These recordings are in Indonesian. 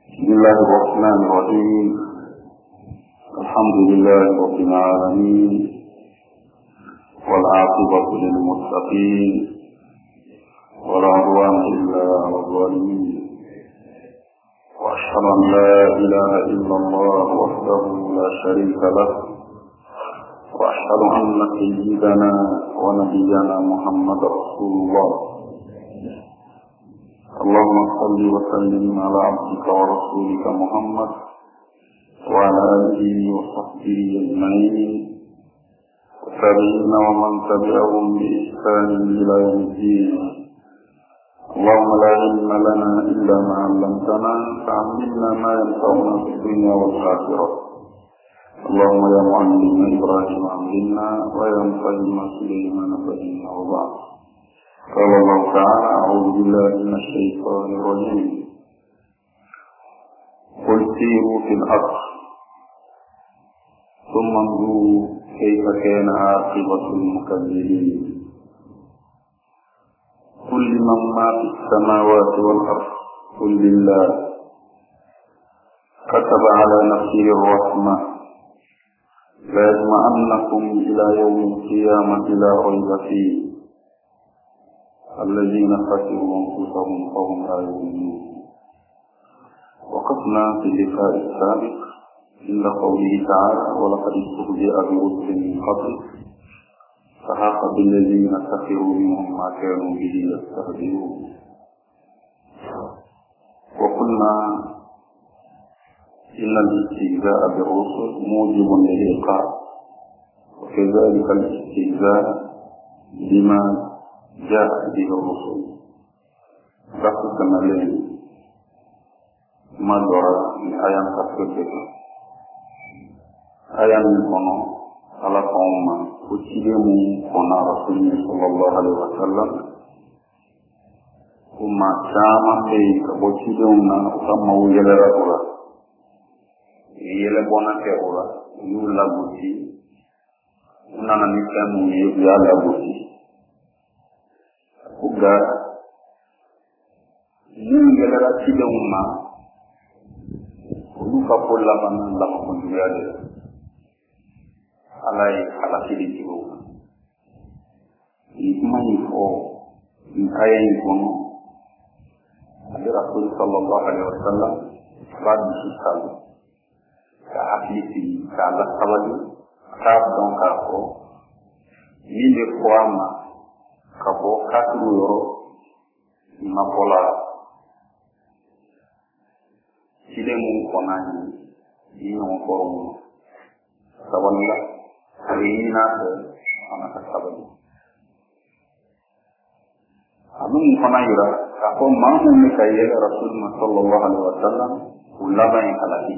بسم الله الرحمن الرحيم. الحمد لله رب العالمين، والعاقبة للمتقين، ولا عدوان إلا على الظالمين. وأشهد أن لا إله إلا الله وحده لا شريك له، وأشهد أن سيدنا ونبينا محمد رسول الله. اللهم صل وسلم على عبدك ورسولك محمد وعلى آله وصحبه أجمعين، والتابعين ومن تبعهم بإحسان إلى يوم الدين. اللهم لا علم لنا إلا ما علمتنا، فعلمنا ما ينفعنا في الدنيا والآخرة. اللهم يا معلم إبراهيم علمنا، ويا مفهم سليمان فهمنا. وبعد، قال الله تعالى: أعوذ بالله من الشيطان الرجيم. قل سيروا في الأرض ثم انظروا كيف كان عاقبة المكذبين. قل لمن ما في السماوات والأرض قل لله. كتب على نفسه الرحمة ليجمعنكم إلى يوم القيامة لا ريب فيه. الذين خسروا أنفسهم فهم لا يؤمنون. وقفنا في اللقاء السابق عند قوله تعالى: ولقد استهزئ برسل من قبل فحاق بالذين سخروا منهم ما كانوا به يستهزئون. وقلنا إن الاستهزاء بالرسل موجب للعقاب، وكذلك الاستهزاء بما جاء به الرسل. فقط لين ما دورا من آيان تفكير آيان كنا على قوم وتيجيهم كنا رسول صلى الله عليه وسلم وما شاما بيك وتيجيهم نسمى ويلا رأولا يلا بنا كأولا يولا بوتي ونانا نسمى يلا بوتي uga yin gelara cikin ma luka pola mana lama kunjungan dia alai halasi di jiwa ikmani ko ikaya ikono ada Rasul sallallahu alaihi wasallam bagi sikal ka afisi ka Allah tawali ka don ka ko yinde ko ama kabo katru yoro mapola sidemu konani dino korum saballa rina ke anaka sabani amun konayira kako mamu ne kayel Rasul sallallahu alaihi wasallam ulama yang kalati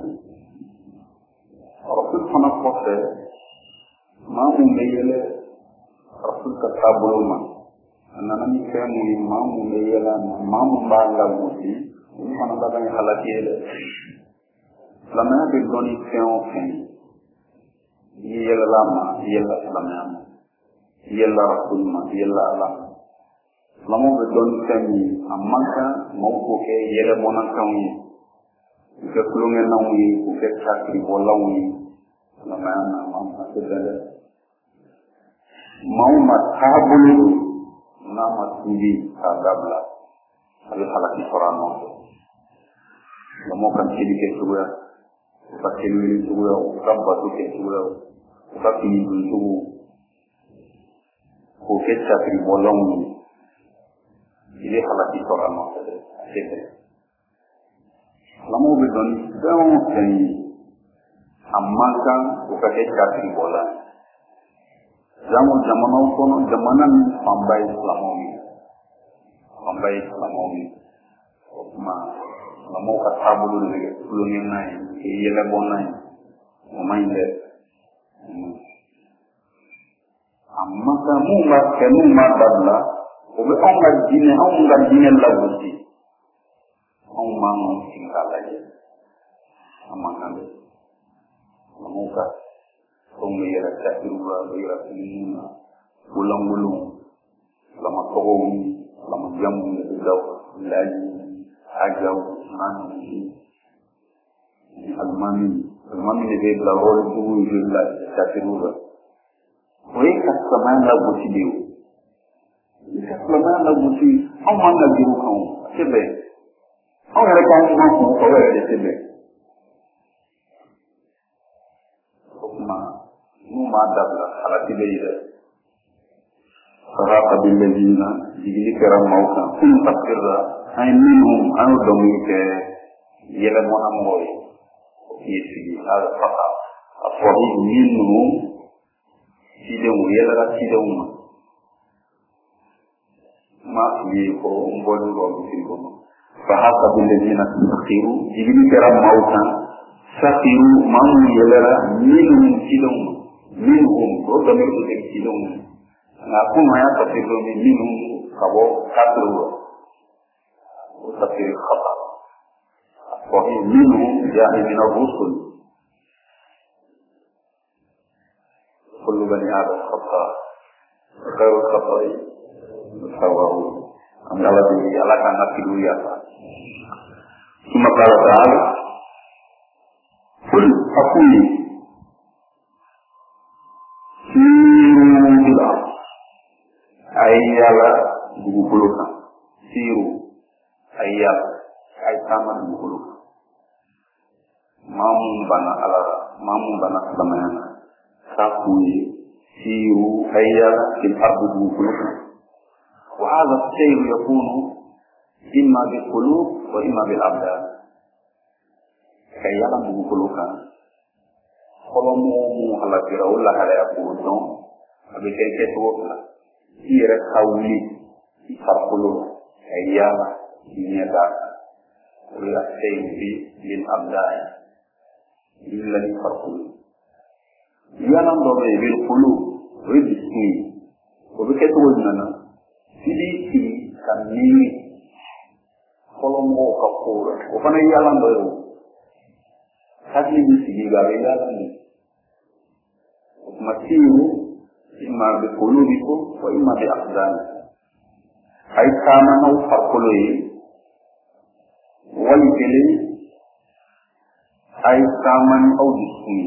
Rasul kana kote mamu meyele Rasul katabuluma anana ni kemu imamu leyela mamu bala muti mana baba ni halatiele lamana be doni fin yela lama yela lamana yela rasulma yela ala lamu be doni temi amaka moko ke yela mona kawi ke kulunge nawi ke chakri bolawi lamana mama sedale mau matabulu nama sendiri kabla ada halaki korano namokan sini ke suara pakai ini suara ukam batu ke suara ukam ini suara ukam cakri bolong ini halaki korano saja namu bedon daun seni amakan ukam cakri bolang zaman kono zamanan pambai islamomi ma lamo ka tabulu le kulungi nai yele bonai umainde amma ka mumba kenu madalla obe onga dine la buti on mango singala ye amma kan lamo ka Pembayar cakirwa, bayar ini, pulang-pulang, lama tokowi, lama jamu, jauh lagi, ajau, mandi, almami ne be la role du la tafiruga oye kasman la butidiu kasman la buti on man la diru kan sebe on re kan ko ko re sebe kuma mu ma dabla ala tibeyira فراق بالذين يذكر الموتى كن تقرر أي منهم أو ضميك يلمون أموي يسي هذا فقط الصحيح منهم سيدهم يلرى سيدهم ما يكو مبولو وبسيكم فراق بالذين تقرروا يذكر الموتى سقروا من يلرى منهم سيدهم منهم وضمير سيدهم na kuma ya tafsir min minhum kabo katru tafsir khata wa minhum ja'i min ar-rusul kullu bani adam khata khairu khata'i sawahu amdala di alakan nafidu ya kuma qala ta'ala kul aquli ayala bugukulukan siru ayala ay taman bugukulukan mamun bana samayana sakuye siru ayala fil ardi bugukulukan wa hadha as-sayr yakunu imma bil qulub wa imma bil abdan ayala bugukulukan kolomu halakira ulah halaya pudon abike tuwa ira kawli farqulu ayyama dunyada wala sayyi lil abdan illa farqulu yana ndo be bil qulu rizqi ko be keto wonana sidi ci kanni kolomo ka pura ko fana yalla ndo yo hadi ni sidi ga yalla ni matiru imma bi qulubikum wa imma bi aqdamikum ay kama naw farqulu yi wal kele ay kama naw disni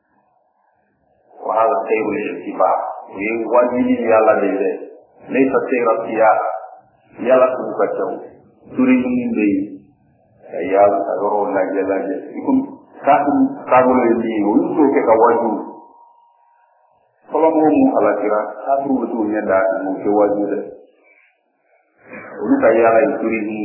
wa hada sayyul ittiba yi wajini yalla de laysa sayra fiya yalla ku ka taw turi ni be ya ro la jela je ikum ka golo ni o to ke ka waju kalau mau alakira satu betulnya dah mau wajib deh. Ulu kaya lain turi ini.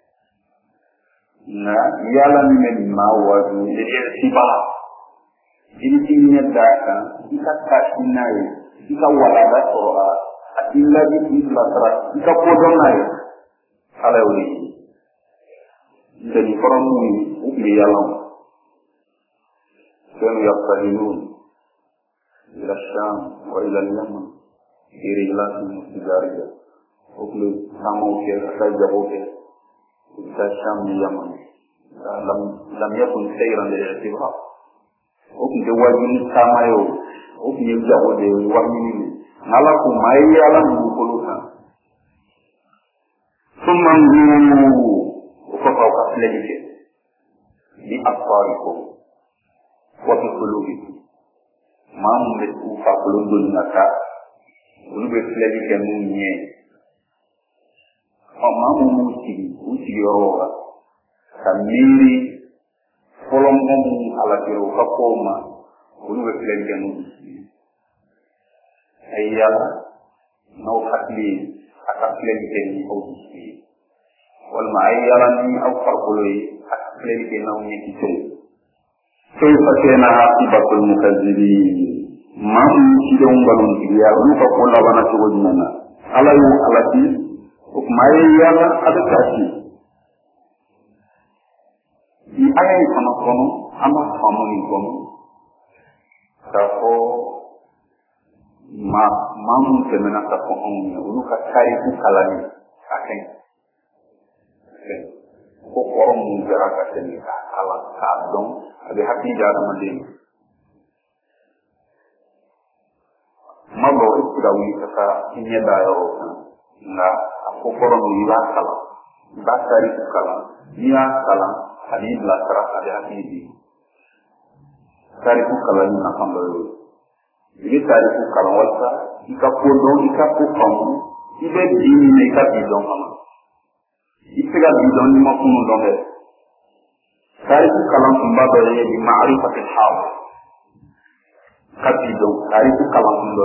Nah, ialah ni mau wajib jadi sibah. Ini tingginya dah kan, kita kasih naik, kita waladat orang, illa di belakang, kita podong naik. Kalau ini, jadi orang ini ialah kan yang terhidupkan إلى الشام وإلى اليمن في رجلات تجارية وكل سامو في رجعوا إلى الشام واليمن لم يكن سيرا للاعتبار وكل جواجين سامايو وكل يجعوا لوامين نلاكم ما يعلم بقولها ثم انظروا وفقوا أسلحك بأبصاركم وفي قلوبكم mamu be ku fa kulundul naka ulu be flegi ke munye o mamu musi yorowa kamiri folongo mu ala kiro ka koma ulu be flegi ke munye ayala no hatli aka flegi ke ni osi wal ma ayala ni au farquloi aka flegi ke na munye kitse كيف كان عاقبة المكذبين ما يمكن balon dia lupa pola wana tuwajana ala yu alati ukmai yana adakasi di ayat sama kono ama kamu ni kono tako mamu semena tako onnya uluka kai ku kalani akan ko korom mujara ka seni ka ala ka dong abi hati jara mandi mago ikurawi ka inya dayo na ko korom ni ba kala ba kari ku kala niya kala hadid la kara abi hati di tariku kalan na fanga yo ile tariku kalan wasa ika kodo ika ko famu ibe dini ne ka bidon mama ipiga bidon ni makunu donde tariku kalan tumba bere di ma'rifati al-hal ka bidon tariku kalan ndo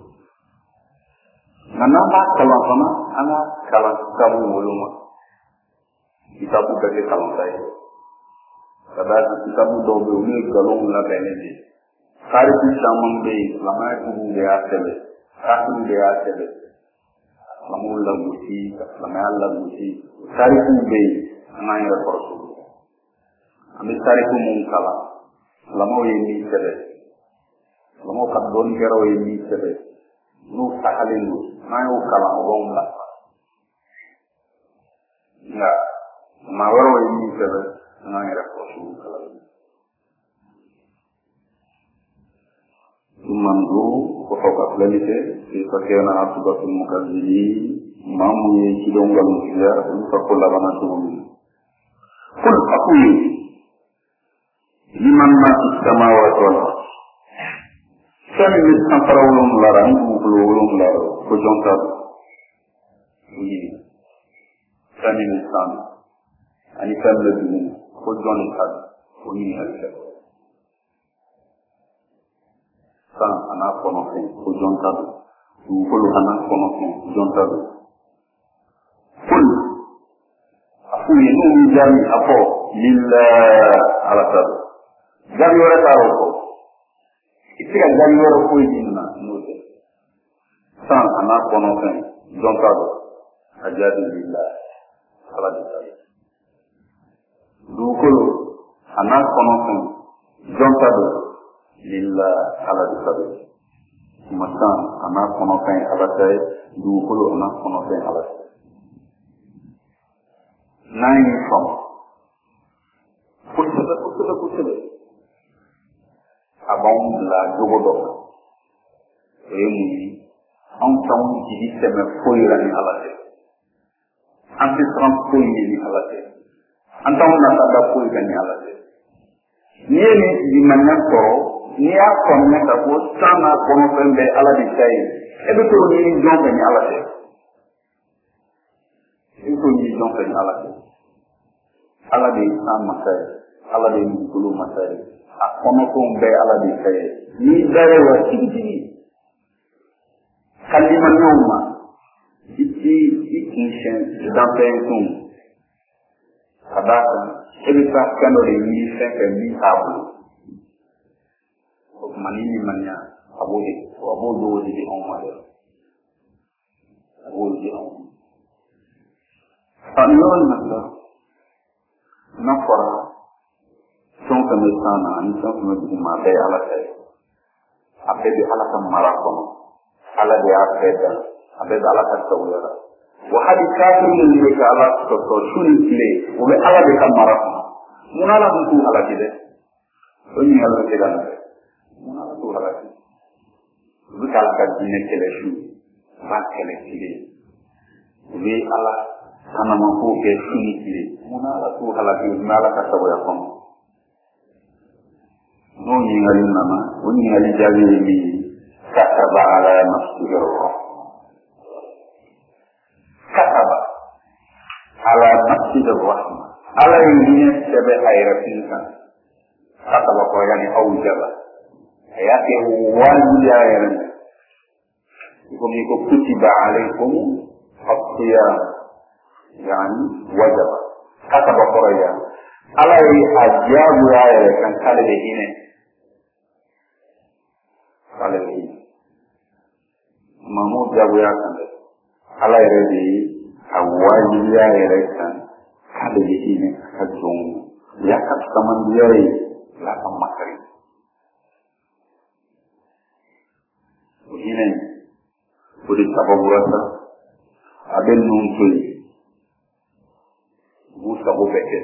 nana ba kalan sama ana kalan kamu muluma kitabu kake kalan sai kada kitabu do be ni galon la benedi tariku samam be lama ku de asele aku de asele lamu la musi lama la musi tariku be ana ira korsu ami tariku mun kala lama ye ni sebe lama ka don gero ye ni sebe nu sahalindu mayo kala on la na ma waro ye ni sebe ana ira korsu kala mandu ko fawka planete e fakena asubatul mukazzibin mamu ye kidongal musiya ko ko la bana to kul aquli liman ma fis samawati wal ardh sami min sanfarawlum laran bululum lar ko jonta ni sami min san ani kamle dum ko jonta ko ni halka san ana kono fen ko jonta du ko ana kono fen jonta kul aquli nu jami apo lillah ala tab jami wala taro ko itira jami wala ko yinna note san ana kono fen jonta ajadu lillah ala tab du ko ana kono fen jonta lillah ala tab masan ana kono fen ala tay du ko ana kono fen ala tay nine from kutsele abang la jogodo emi on taw di sema foyra ni alate anti tram foy ni alate antaw na da foy ni alate nieni di manna ko ni a konna ta ko sana kono pembe ala di tay e be to ni jombe ni alate ko ni jombe ni alate ala de amasay ala de kulu masay akono ko be ala de kay ni dare wa tigi kalima noma ikishen dampentum kadaka ebisa kando de ni seke ni tabu ko manini manya abodo de onmade abodo on anon nanda nafara son kame sana ani son kame buma be ala tay abbe ala kam marakono ala de afeda abbe ala ka tawara wa hadi kafir ni ka ala to shuni le o be ala de kam marakono munala bu ala kide oni ala de dana munala bu ala kide bu kala ka dine kele shu ba kele kide we ala kana mako ke shuni kide munala tu halaki nala kasabu ya kono no ni ngali mama woni ngali jabi ni kataba ala nafsihi kataba ala nafsihi rahma ala yini sebe hayratinka kataba ko yani awjaba ayake waliya yani ko mi ko kutiba alaykum as-siyam yani wajaba kata bakoraya ala yi ajabu ya kan kale de ine kale de mamu jabu ya kan ala yi de awali ya kan kale de ine kajong ya kat kaman dia la pamakari ine budi sababu rasa aben nuntui musa bo beke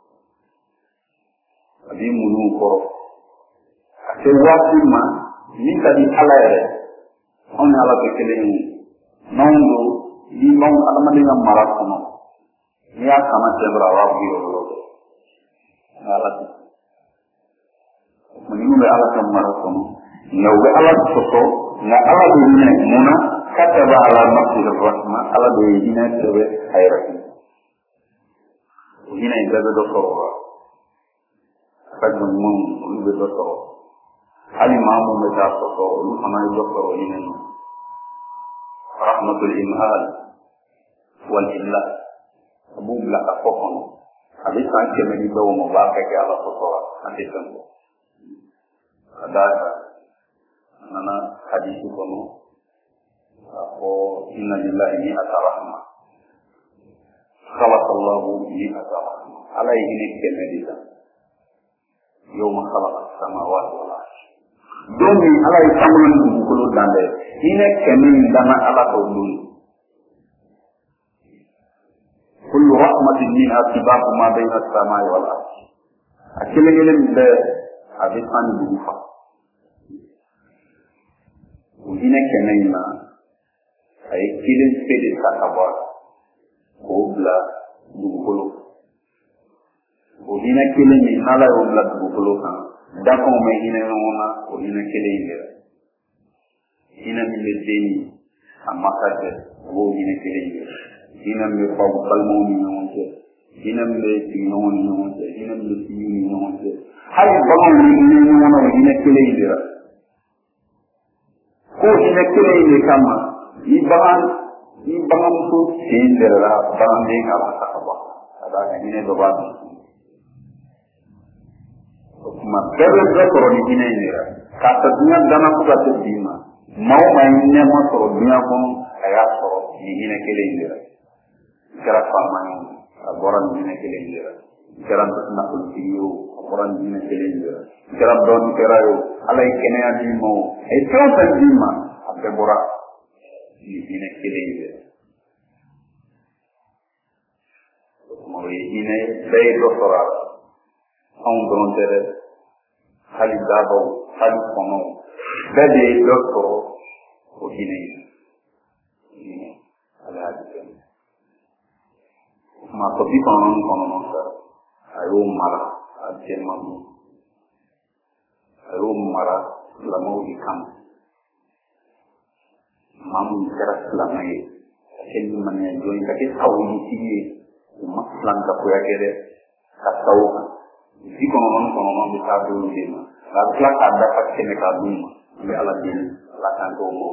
abi munu ko ate wati ma ni tadi ala ere on ala beke le ni nondo di mong ala mali na marakono ni akama tebra wa bi ro ala mani mu ala kam marakono naw be ala soto na ala be ne muna kataba ala nafsi rahma ala be ina tebe hayratin ina inda do soro kadum mum be do soro ali mamu be ta soto lu fana do soro ina rahmatul imhal wal illa abu la afokon abi san ke me do mo ba ka ke ala soto ati tan ada nana hadis kono ako inna lillahi mi'ata rahmah khalaqallahu mi'ata rahmah alaihi nikmedida yawma khalaqa as-samawati wal ardh domi alai samun kulu dande ine kemin dana ala ko dun kullu rahmatin min atibaqu ma bayna as-samai wal ardh akilin be abisan bufa ine kemin na ay kilin pede sakaba obla dugukolo odina kilin ni nala obla dugukolo kan dako me ine nona odina kilin ni ina mi ledeni amakate odina kilin ni ina mi fa balmo ni nonte ina mi tino ni nonte ina mi tino ni nonte hay balmo ni nona odina kilin ni ko ina kilin ni kama ibahan tu sendera bangde kala sakaba ada ini doba ma bebe ko ni ine ira kata dunia dana ko gate dima mau mainnya mo to dunia ko aya so ni ine kele ira kera famani agoran ine kele ira kera na ko diyo agoran ine kele ira kera don kerayo alai kene adimo e to dima abbe bora ine kelebe mo ine dai doktora on dontere hali dabo hali kono dade doktoro o ine ala hadith ma to bi kono sa ayo mara ajemamu ayo mara la mo ikam mamu kera selama ini ini mana join kaki tahu di sini umat Islam tak boleh kere tak tahu di konon bisa dulu dia lalu kelak ada pakai mereka dulu ambil alat ini lakukan komo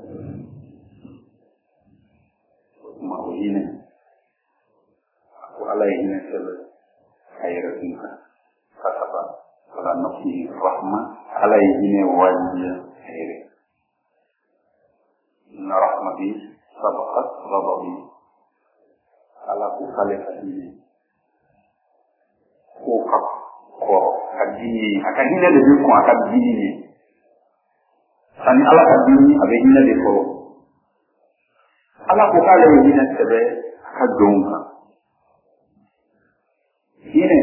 mau ini aku alai ini selalu air kita kata apa kalau nafsi rahmah alai ini wajib air inna rahmati sabaqat ghadabi ala ku khalifati ko kadini akadina de ko akadini sani ala kadini abehina de ko ala ku kale yina tebe akadonga ine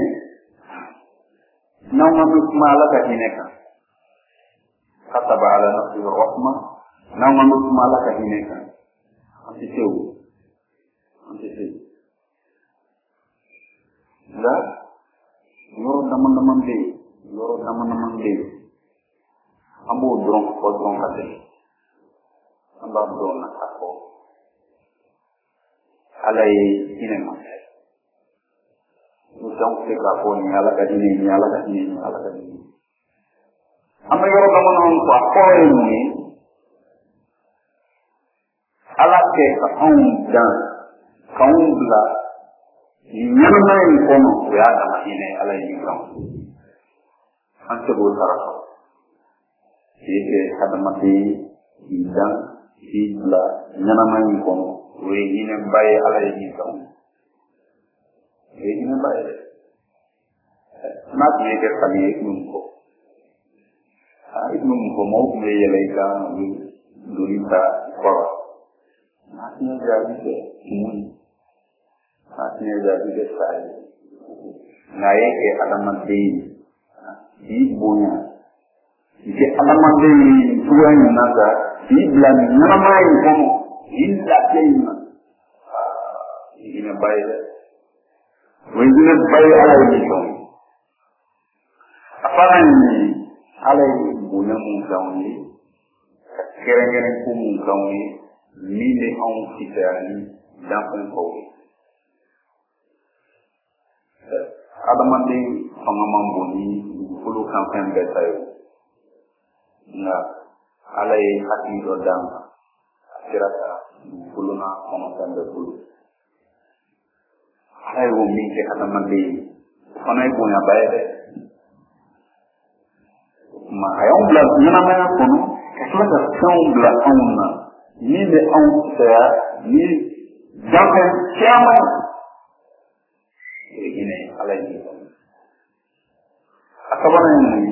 nama mala kadine ka kataba ala nafsi rahmah nama mala kadine ka antiteu la yoro teman-teman deh ambo drong kate amba drong ako alai ine mas usang se ka ko ni ala kadini amba yoro teman-teman ko ako ini ala ke kaum dan kaum bla nyama ni kono ya na ine ala ni kaum ante bo saraka ike kadamati hidang hidla nyama ni kono we ine baye ala ni kaum we ine baye mat ye ke kali ibnum ko mo me yelaika durita ko Masnya jadi ke saya. Naik ke alamat di bunya. Di alamat di tuan naga di belan namai kamu indah jema. Ini baik. Ini baik ala ini kamu. Apa ini? ala yi bonya mun kan yi kere ko mun kan yi ni le on kitani dan ko adamande fanga boni fulu campaign betayo na alay hati do dam kirata fulu na kono tambe fulu hay wo mi ke adamande fanay ko ya bayde ma ayon bla nyana ma kono kasla da son bla onna ni de on sa ni jambe chama ini alay ni akabana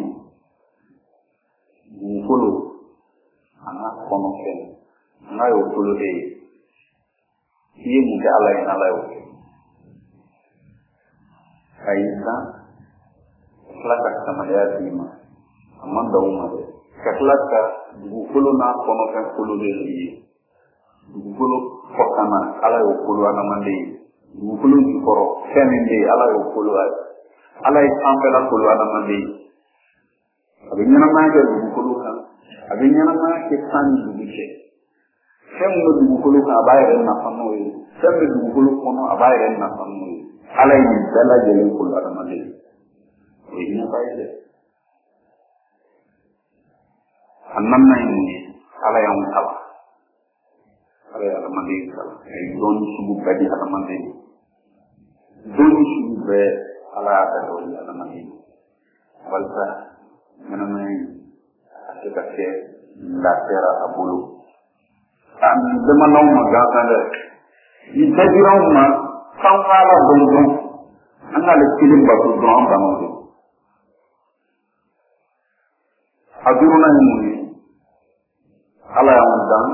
ni fulu ana kono ken ngayo fulu de iye mu ke alay na layo kaisa klaka sama ya dima amanda umma de klaka bu fulu na kono ken fulu de iye bu fulu fokana alayo fulu ana mande bukulu koro feminde ala yo kulu ala yi ambela kulu ana mande abinyana ma ke bukulu kan abinyana ma ke san dubiche femmo bukulu ka abayre na famo yi fembe bukulu kono abayre na famo yi ala yi dala jeli kulu ana mande o yi na bayre annam na yi ala ya mutala ala ya mande sala ay don subu badi ana mande doni sube ala ta do ala mani walta manamay akake la terra abulu am dama law ma gakande ni tabiron ma sawala bongo anga le kilim ba ko don ba mo aduruna ni ala ya dan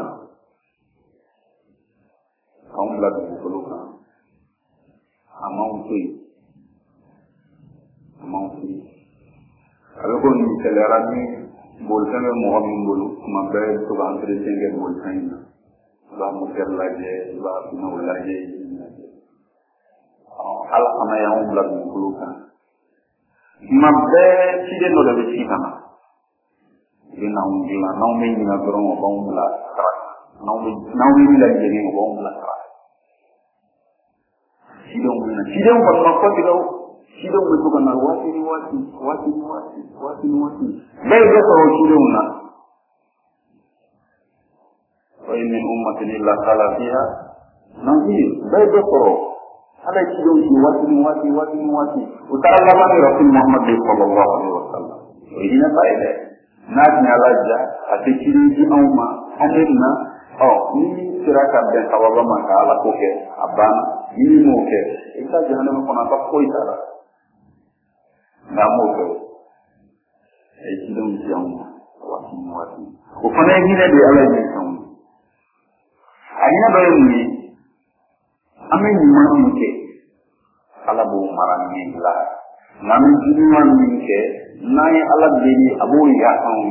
kaum la ko ka amauti algo ni celerani bolsame mohamin bolu mambe to bantre senge bolsaina ba muter laje ba no laje ala ama ya umla buluka mabbe side no de sikana dina undila no me ni na goro mo umla kra no me la je ni mo umla kra sidong ko ma ko tigaw sidong ko ko na wati bay do ko sidong na wa in min ummatin illa qala fiha nabi bay do ko ala sidong ci wati utara lama ni rasul muhammad sallallahu alaihi wasallam ina bayde nas ni alaja ati ci awma amirna ni siraka ben tawaba maka ala ko ke abana ini mo ke ita jahannam ko na ta ko itara na mo ke ay sidum jam wati ko fane ni de ala ni sam ayina do ni amen ma ni ke ala bo maran ni la nam jiman ni ke nay ala de ni abu ya sam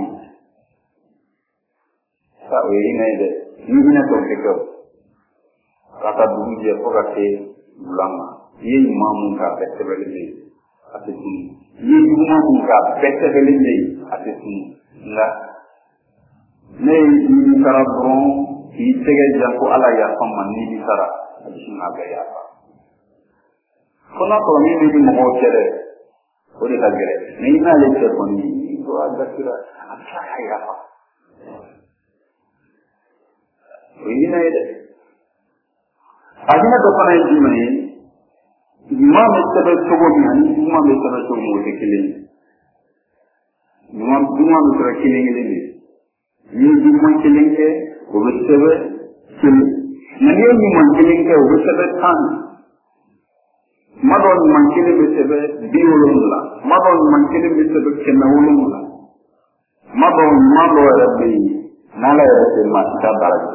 sa we ni de ni na to ke ko kata dulu dia pokate ulama ye imamu ka betebele ateti ye imamu ka betebele ateti la ne ni karabron ki tege janko ala ya famma ni di sara adina ga ya fa kono to ni mo kere o de kagere ni na le te koni do adakira acha ya fa ina ide adina to kana jimani imam tabe togo ni ani imam tabe togo mo te kile imam tabe kile ni imam kile ke o tabe kile ni imam kile ke o tabe tan madon man kile be tabe biolumla madon man kile be tabe kenawulumla madon mado rabbi nala rabbi ma ta baraka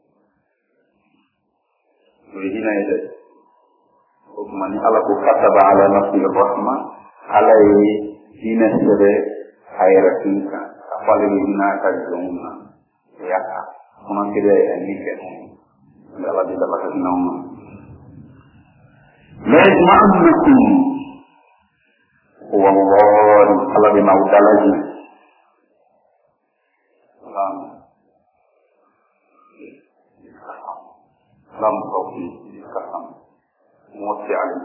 ويجينا إليه ومن الله كتب على نفسه الرحمة عليه هنا سبب حيرتك أقبل بنا كجونا يا هنا كده نيكه الله جل وعلا لا يجمعنكم والله الله بما وتعالى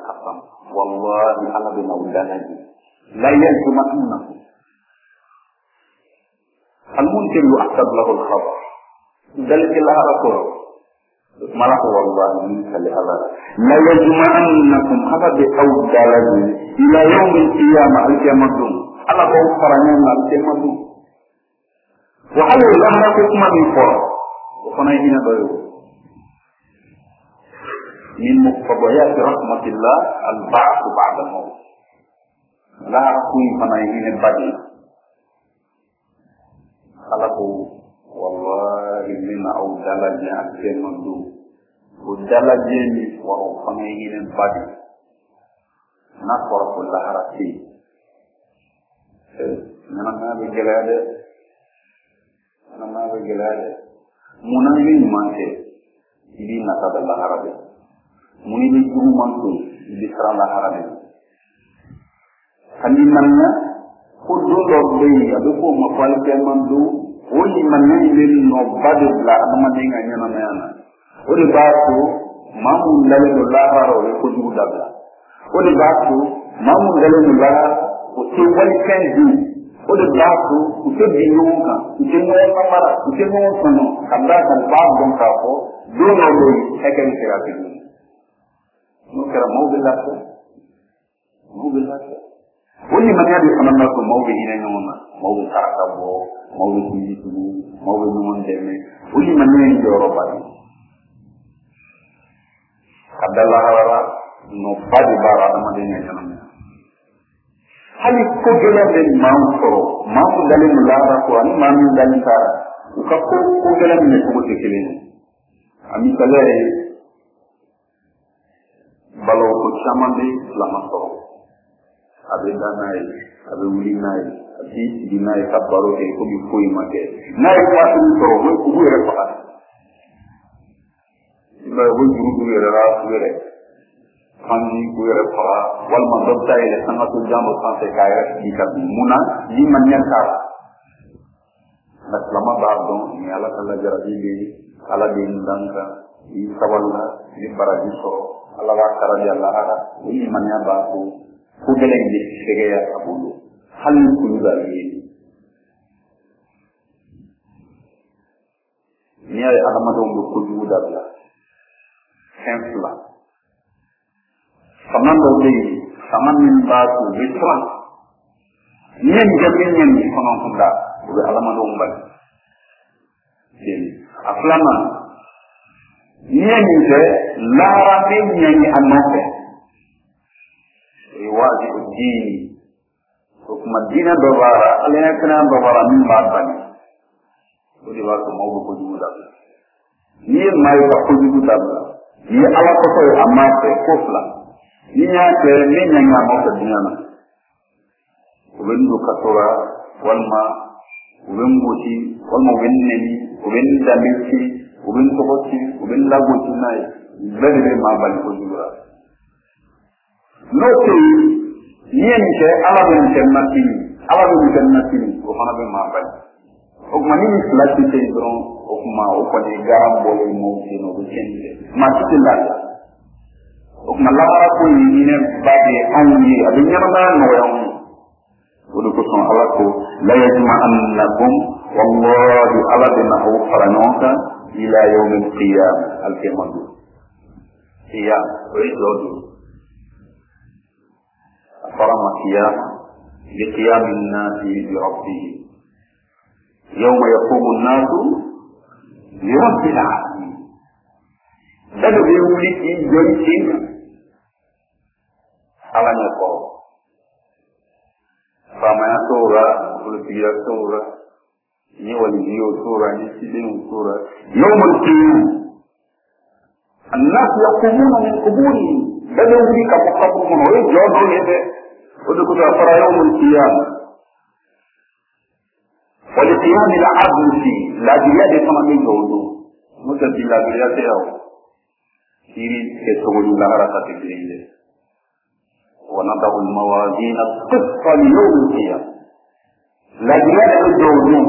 kasam wallahi ala be nawdanaji la yajma'annakum المنكر يؤكد له الخبر ذلك الله رسول ملك والله منك لهذا لا يجمعنكم أبدا أو دلالة إلى يوم القيامة القيامة على قول فرعون القيامة وهل الله حكم من فرع وفنائنا بيو من مقتضيات رحمة الله البعث بعد الموت لا أقول فنائنا بدي خلقوا والله من أو دلالة القيامة ودلالة وهو فنائنا بدي نصر كل هرسي نحن بجلالة nama bergelare munani mante di nata dalla harabe muni di juru mantu di sarala harabe andi manna kudu do be adu ko ma falke mandu woni manni len no badu la ama dinga nyana nyana odi baatu mamu lalle do la haro ko juru dabla odi baatu mamu lalle do la ko ci wal kanji odi baatu ko di yonka ko mo kamara ko mo sono kanda kan ba don ka ko do no do heken therapy no kera mobilate woni manya di fanana ko mawbe ina nyoma mawbe karaka bo mawbe tiji tudu mawbe mon deme woni manya ni do roba kadalla hawara no badi bara amadene nyama hali ko gela den mamu dalil lara ko ani mamu dalil tara ka ko gela ne ko te kelen ami kale balo ko chamande la masoro abe danai abe wuli nai abi dinai ka baro ke ko bi koy make nai ka tu to ko bu re fa ba bu juru re ra re fandi ku re fa wal ma dobta ile sangatu jamu sanse kaya di ka muna ni manyan ka na lama ba don ni ala kala jarabi bi ala din danka ni saballa ni baraji so ala wa kara ya Allah ara ni manya ba ku gele ni sege ya abulu hal ku da ni ay adamado ko juda bla sensla samando de saman min baatu witra nyen jamin nyen kono kunda be alamado mbal deni aflama nyen de lara be nyen anofe riwaji dini hukuma dina dobara alena kana dobara min baatani odi wa ko mawdo ko juda ni may ko juda ni ala ko so amate kofla niya ke nenya nga mo ta dinyana ubendu katora walma ubenguti walma wenneni ubenda miti ubendu hoti ubenda goti nay bedere ma bal ko jura note yen ke ala ben jannati ko fana be ma bal o mani slati te dron o ma o ko de garam bolo mo no do kende ma tilla okmallara ko yine bade anni adunya ma no yaw wudu ko son ala ko la yajma'annakum wallahi ala bina hu faranaka ila yawm al-qiyam al-qiyamah hiya uridu farama qiyam bi qiyam an-nas bi rabbih yawma yaqumu an-nas li rabbil alamin dadu bi wuliki jonti alanya ko famaya sura ulfiya sura ni waliyo sura ni sidin sura yawmul qiyam الناس يقومون من قبورهم بدأوا بك فقبهم ويجعلوا لده ودكت أفر يوم القيامة ولقيام العدل فيه لا بياد فمن يجعلوا متدي لا بياد يوم سيرين كتولوا لها رأسة الجريدة ونضع الموازين القسط ليوم القيامة لا بياد يجعلوا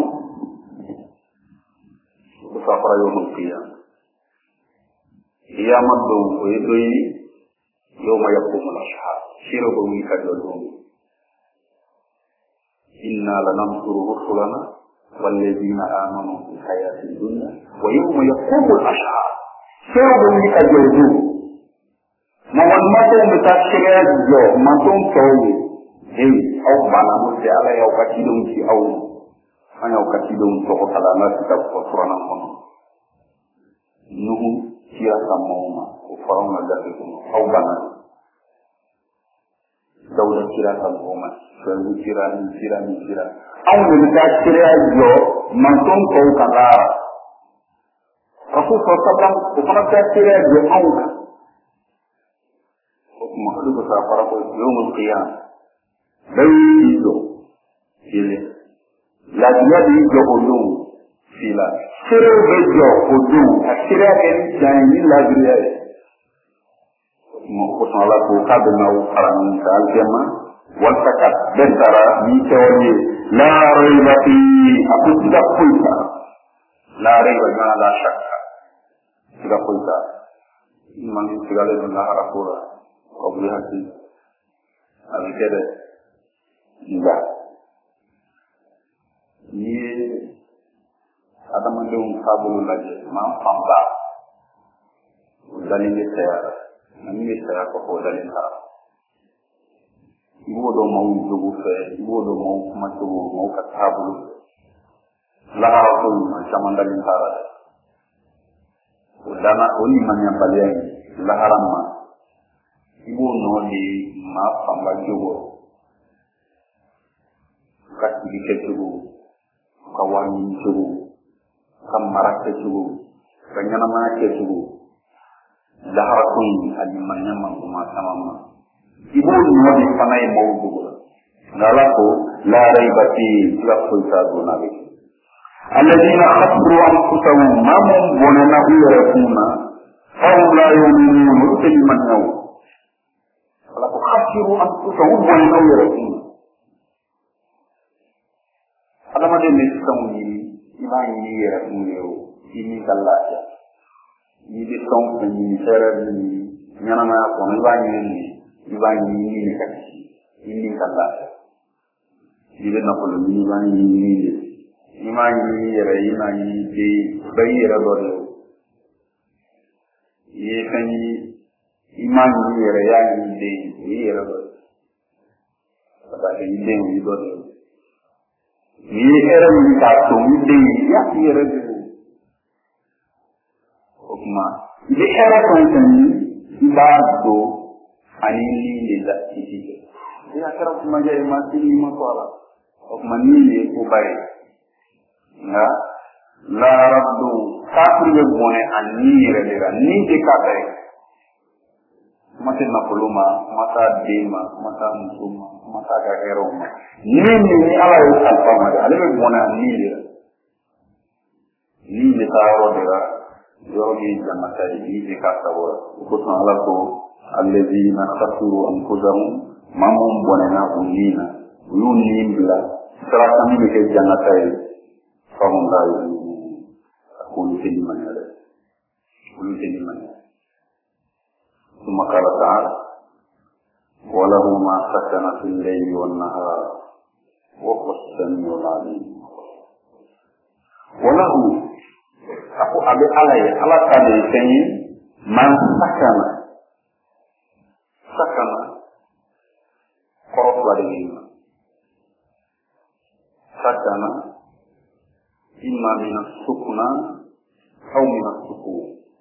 وسافر يوم القيامة قيامة دو ويدوي يوم يقوم الأشهاد شيروا من كجلهم إنا لننصر رسلنا والذين آمنوا في الحياة الدنيا ويوم يقوم الأشهاد شيروا من كجلهم ما والمتون بتشريع جو متون توي هي أو بنا مسي على يوم كتيرون في أو أنا يوم كتيرون تقول على ناس كفرنا كنا نهو كيا ساموما وفرنا جالسون أو بنا دولة كيا ساموما سلو كيا أو بتشريع جو متون توي كذا رسول صلى الله عليه وسلم وفرنا تشريع جو أو makhluk para yaumul qiyam bayi itu ile la dia di jodoh sila sira bejo odu asira en jani la dia mo ko sala ko kadna o faran dal jama wal takat bentara ni tawni la rayba fi aku tidak punya la rayba la shakka tidak punya iman segala dengan harapan obligasi abikere nda ni adama dum fabulu laje ma famba dalil saya nami saya ko dalil ha ibo do mau jogu fe ibo do mau matu mau katabulu la ko sama dalil ha udana oni manya balian la haramma ibu noli ma famba jogo kati diketugo kawani jogo kamarake jogo kanyana ma ketugo dahara kun alimanya manguma samama ibu noli panai mawdu ngala ko la raiba fi la fulta dunabi alladhina khasru anfusahum ma mum bonana yurafuna fa la yu'minuna illa man kalau khasiru anfusahum wa la yu'minun ada macam ni semua iman ini ya ini kalah ini song ini cara ini nyana mana pun iman ini kasih ini kalah ini nak perlu iman ini ya iman ini di bayi rakyat ini kan iman ni ya ni ya pada ini itu ni era ni satu ni ya era itu okma ni era konten ibadu anili lila ini ya cara semacam mati lima soalan okma ni ubai na la rabdu kafir bone anira dira ni dikatai mati nakuluma mata dema mata musuma mata gageroma nini ala usalfama alebe bona ni le taro dira yogi jamata ni dikata wora ukutna ala ko alladhina khasiru anfusahum mamum bonana unina yuni bila serata ni ke jamata fahum la kulu sini ثم قال تعالى وله ما سكن في الليل والنهار وهو السميع العليم وله aku ada ala tadi ini man sakana koros lagi ini sakana imma minas sukuna atau minas suku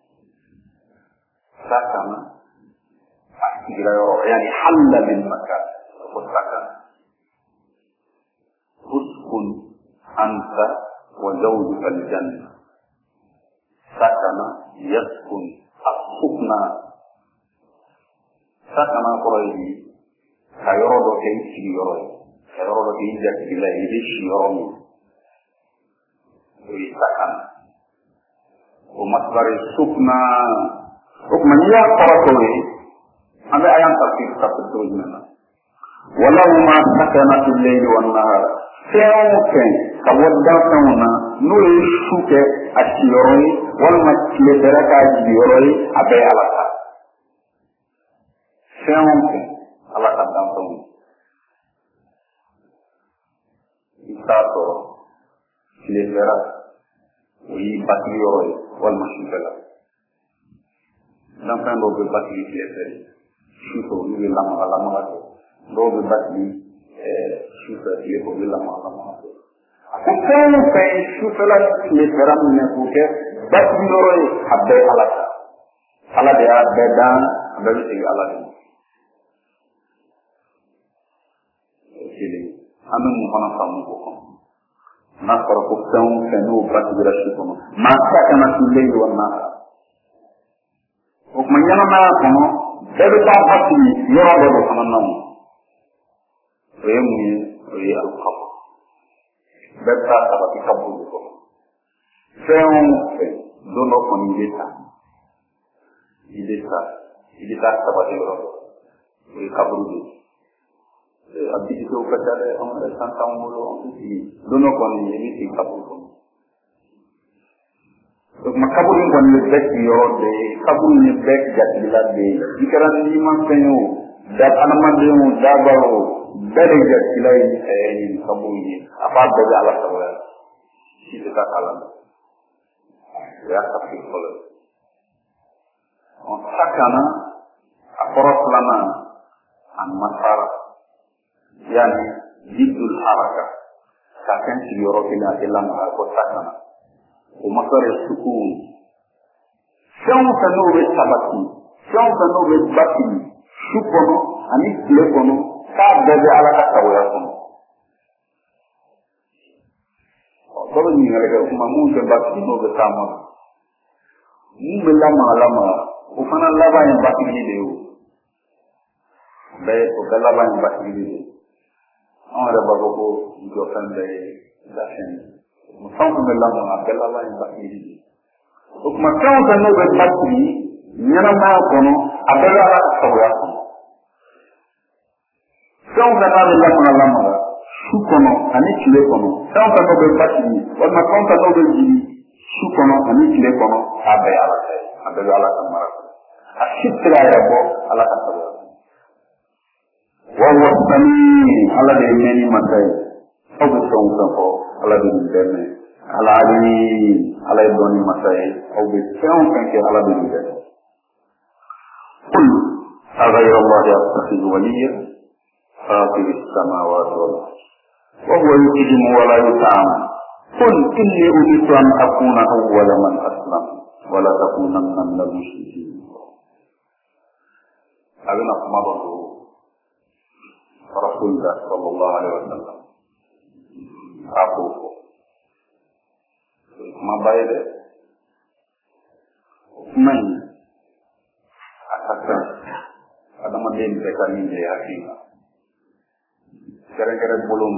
sakana يعني حل بالمكان والسكن اسكن أنت وزوجك الجنة سكن يسكن السكن سكن قريبي كيرد كيسي يرد كيرد كيسي بلا يدش يرد سكن ومصدر السكن حكمية قرطوي هذا ayat tafsir mana? Walau ma sakana fil layli wan nahar. Seoken kawadda tauna nuri shuke asiroi wal makle beraka jiroi abe alaka. sempre ala ka danfɛnw i t'a sɔrɔ tilefɛla o y'i batigi yɔrɔ ye walima sufɛla danfɛn dɔw bɛ batigi tilefɛ sufɛ olu bɛ lamaga lamaga kɛ dɔw bɛ batigi sufɛ tilefɛ olu bɛ lamaga lamaga kɛ a ko fɛn o fɛn ye sufɛla tilefɛla minɛ k'o kɛ batigi yɔrɔ ye a bɛɛ ala ta ala de y'a bɛɛ dan a bɛɛ bɛ segin ala de ma kelen an bɛ mun fana faamu o kɔnɔ n'a fɔra ko fɛn o fɛn n'o batigira su kɔnɔ maa ta kana tulen ye wa n'a o tuma ɲɛnamaya kɔnɔ bɛɛ bɛ taa batigi yɔrɔ dɔ de fana na o ye mun ye o ye alikaba bɛɛ bɛ taa sabati kaburu de kɔnɔ fɛn o fɛn don dɔ kɔni i bɛ taa sabati yɔrɔ dɔ o ye kaburu de ye abitiw ka ca dɛ anw yɛrɛ san t'anw bolo an tɛ sigi don dɔ kɔni i bɛ sigi kaburu kɔnɔ o tuma kaburu in kɔni ye bɛɛ sigiyɔrɔ de ye kaburu in ye bɛɛ jatigila de ye i kɛra n'i ma fɛn ye o da adamaden o daba o bɛɛ de jatigila ye nin kaburu ye a b'a bɛɛ bɛ ala sago la si tɛ taa ala ma o y'a kafiri fɔlɔ ye sakana a kɔrɔ filanan a masara yani jiddul haraka ka fɛn sigiyɔrɔ kelen a tɛ lamaga ko sakana o masara ye sukun fɛn o fɛn n'o bɛ sabati fɛn o fɛn n'o bɛ batigi su kɔnɔ ani tile kɔnɔ k'a bɛɛ bɛ ala ka sagoya kɔnɔ dɔ bɛ ɲininkali kɛ o tuma mun tɛ batigi n'o bɛ taama mun bɛ lamaga o fana laban ye batigi de ye o bɛɛ laban ye batigi de ye anw yɛrɛ b'a fɔ ko jɔfɛn bɛɛ ye lafɛn ye fɛn o fɛn bɛ lamaga a bɛɛ laban ye batigi de ye o tuma fɛn o fɛn n'o bɛ batigi ɲɛnamaya kɔnɔ a bɛɛ bɛ ala ka sagoya kɔnɔ fɛn o fɛn n'a bɛ lamaga su kɔnɔ ani tile kɔnɔ fɛn o fɛn n'o bɛ batigi walima fɛn o fɛn n'o bɛ jigin su kɔnɔ ani tile kɔnɔ a bɛɛ ye ala ta ye a bɛɛ bɛ ala ka mara kɔnɔ a si tɛ se ka yɛrɛ bɔ ala ka sagoya kɔnɔ wawa sani ala de ye mɛnni masa ye aw bɛ fɛn o fɛn fɔ ala de nin bɛɛ mɛn ala ni ala ye dɔnni masa ye aw bɛ fɛn o fɛn kɛ ala de nin bɛɛ mɛn قل أغير الله أتخذ وليا فاطر السماوات والأرض وهو يطعم ولا يطعم قل إني أمرت أن أكون أول من أسلم ولا تكونن من المشركين أبنا أحمده رسول الله صلى الله عليه وسلم أقول ما بعد من أكثر هذا ما دين بكامل جاهين kira-kira belum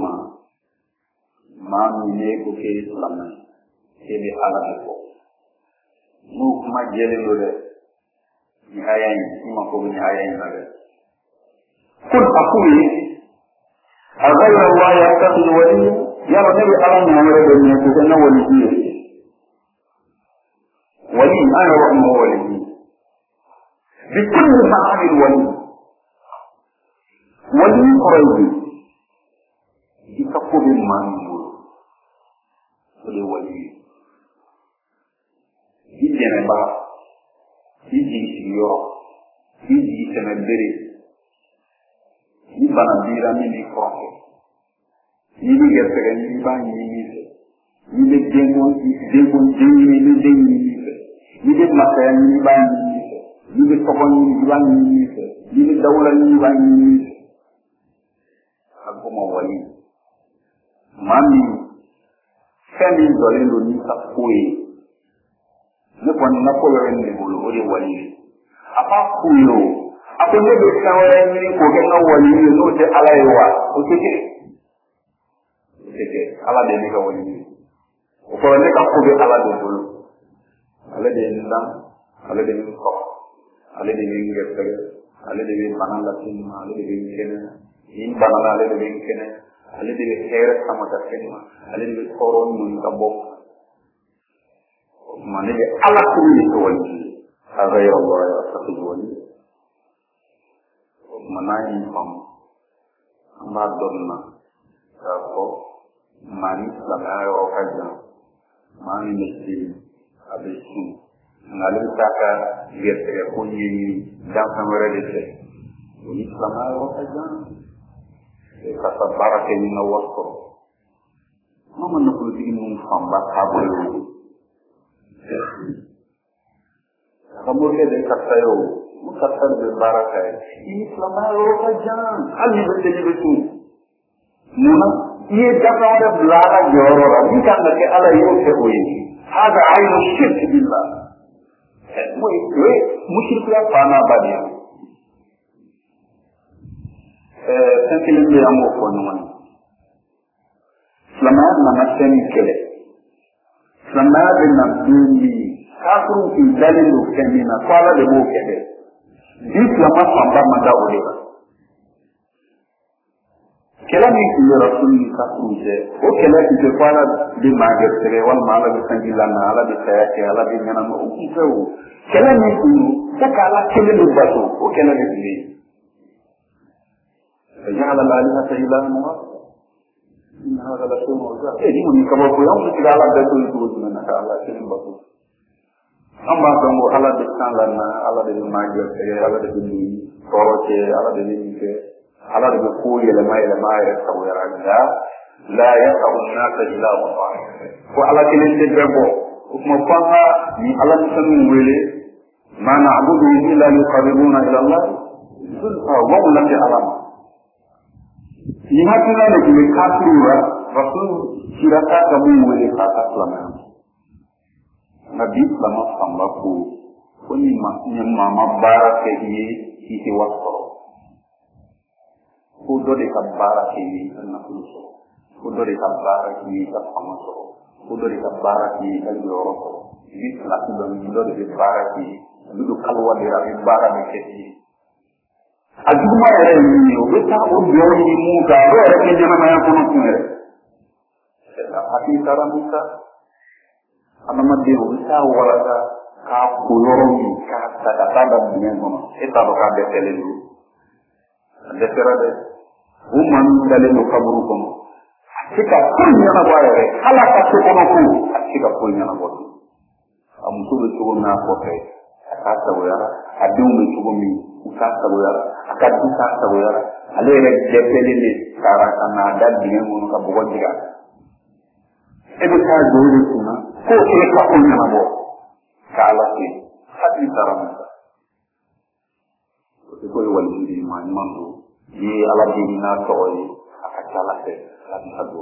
mamile ko ke islam ke bi ala ko mu kuma jele lole ni ayan ni ma ko ni ayan na le kul aquli aghayra allah yaqtadi wali ya nabi ala ni amara de ni ko na wali ni wali ana wa ma wali bi kulli ma'ani wali quraybi ika ko be manjo ole wali idene ba idi yo idi temedere ni bana dira ni ni ko ni ni gere ni ba ni ni dengo ni de maka ni ba ni de ko ni ba ni de dawla ni ba ni akoma wali mami fɛn jɔlen don ni ka ko ye ne kɔni na ko yɔrɔ ne bolo o de wali ye a b'a k'u ye o a ko ne bɛ fɛn wɛrɛ ɲini k'o kɛ n ka wali ye n'o tɛ ala ye wa o tɛ kɛ ala de ye ne ka wali ye o kɔrɔ ne ka ko bɛ ala de bolo ale de ye n dan ale de ye n kɔrɔ ale de bɛ n gɛrɛsɛgɛ ale de bɛ bana lase n ma ale de bɛ n kɛnɛ ni n bana la ale de bɛ n kɛnɛ ale de bɛ hɛrɛ sama ka kɛ ma ale de bɛ tɔɔrɔ ɲini ka bɔ o tuma ne bɛ ala kuru de kɛ wali ye a ka yɔrɔ wɔɔrɔ yɔrɔ ka kɛ wali ye manai pam madonna ko mani selama okajan mani mesti abesu ngalim taka gerte kunyi dan samara dete ini selama okajan kata barake ni nawasko mama nakul digin famba kabulu kamu ke de katayo mukatan de baraka ini selama okajan ali betul muna ये जगह और बुलाना जोर और अभी का करके अलग ही से हुई हर आई मुश्किल बिल्ला वो मुश्किल का पाना बने संकल्प में हम वो फोन सलाम नमस्ते निकले सलाम नबी काफिरों की दलील कहने ना साला दे वो कहते जिस लम्हा संभव मदा होगा kela ni ki rasul ni ka kunje o kela ki te fala di mager tere wal mala de sangila na ala de kaya ke ala de ngana mo ki fe o kela ni ki ta kala kele lu bato o kela ni ni ja'ala al-alaha ilahan wahida inna hadha la shay'un ujab e di mo ni ka ba ko yam ki ala de to ni na ka ala kele bato amba ko mo ala de sangala na ala de mager tere ala de ni koroche ala de ni ke على الدخول إلى ما يسوي رجلا لا يسوي الناس إلا وطاع وعلى كل تجربة وكما من الله سمي ولي ما نعبدهم إلا ليقربونا إلى الله زلفى وهم لم يعلم لهذا نجد كافر رسول شركة كمين ولي خاطر لما نبي لما سمبكو كوني ما مبارك هي وصل kudo de kabara ki na kuso kudo de kabara ki ta famaso kudo de kabara ki ta yoro ni la kudo ni kudo de kabara ki kudo kalwa de ra bara de keti aduma ya ni o beta o biyo ni mu ga ro re ke jama na kono kumere ati tara muka amama de o beta wala ka ko yoro ni ka ta ta da ni kono eta do ka de telelu de terade woman dale no kaburu kono sika kunya na baare ala ka ko kono ku sika kunya na bodu amusu be tugo na ko te akata wera adu me tugo mi ukata wera akati kata wera ale re de pelele kara kana da dinga ngono ka bogo diga e be ka do ri kuna ko ke ka kunya na bo kala ki hadi taramta ko wali di man mando di ala dina toy akacala se lagi hadu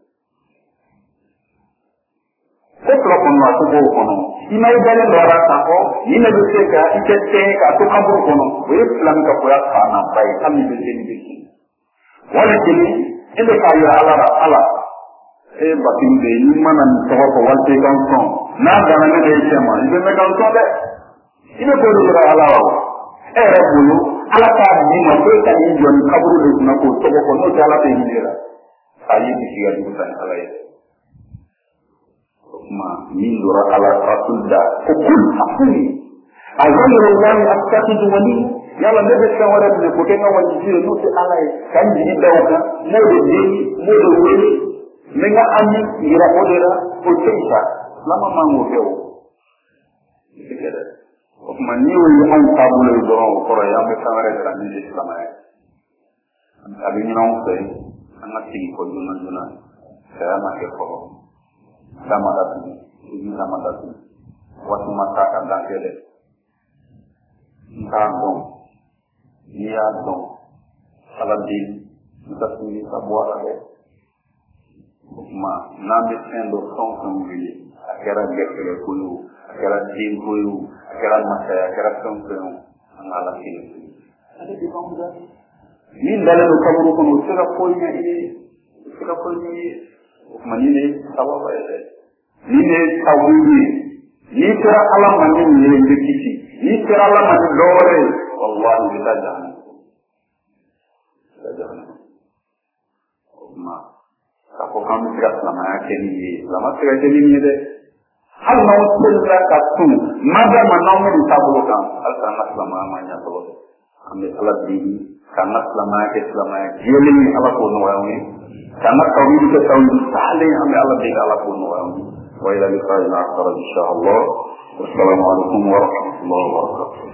setlo kono to go kono imay dalen dora sako ina du se ka ikete ka to kabur kono we islam ka pura kana bai kami be ni wala kini inde ka ya ala e batin be ni manan to ko walte kan son na dana ne de chema ibe me kan so de ina ko dura ala wa e rabulu ala ka ni ma ko ta ni jon kaburu de na ko to ko no jala te ni dira ayi ti siga du tan ala ye ma ni dura ala rasulda ko kul akuni ayyuhu allah astaqidu wali yalla ne be ka wara ne ko te na wani jiro no te ala ye kan ji dawka mo de weli me nga ami gira odera ko teisa lama mango feo man ni woni an tabule do ko ya be taware dara ni islam ay abi ni non fe an ati ko duna saya ma ke ko sama datu waktu mata kan dah kele kandong dia dong salam din kita sini sabuah ada ma nambe sendo son wili akera gekere kuyu akera din kuyu akera masa akera son kuyu angala kini ada di bangsa ni dalam kaburu kono sira koynya ini manine sababu ese ni ne tawuyi ni tira ala manin ni ndikiti ni tira ala manin dore wallahi billahi ma kako kami tidak selama kini ni de hal mau sila katu mada manamu ditabulkan hal sana selama amanya tolo ambil alat dini karena selama jiling ala kuno wani karena tauhid itu tauhid saling ambil Allah di ala kuno wani wa ila liqa'il akhir insyaallah. Wassalamualaikum warahmatullahi wabarakatuh.